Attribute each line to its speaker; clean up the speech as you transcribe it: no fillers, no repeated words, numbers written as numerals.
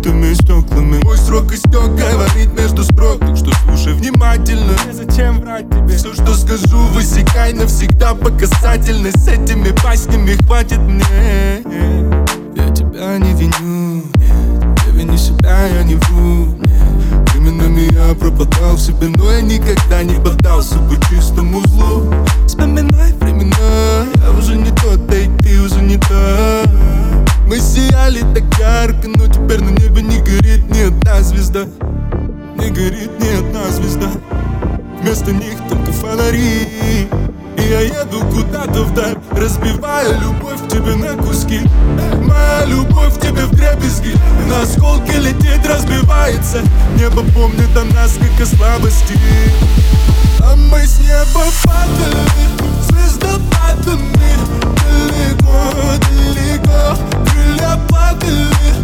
Speaker 1: разбитыми стеклами. Мой срок истек, говорит между строк, так что слушай внимательно.
Speaker 2: Зачем врать тебе?
Speaker 1: Все, что скажу, высекай навсегда по касательной. С этими баснями хватит мне. Я тебя не виню, нет, я виню себя, я не вру, нет. Временами я пропадал в себе, но я никогда не поддался бы чистому злу. Вспоминай времена, я уже не тот, да и ты уже не та. Мы сияли так ярко, но теперь на небе не горит ни одна звезда. Не горит ни одна звезда. Вместо них только фонари. И я еду куда-то вдаль, разбивая любовь к тебе на куски. Моя любовь к тебе вдребезги на осколки летит, разбивается. Небо помнит о нас, как о слабости. А мы с неба падали звездопадами. Далеко, далеко крылья падали.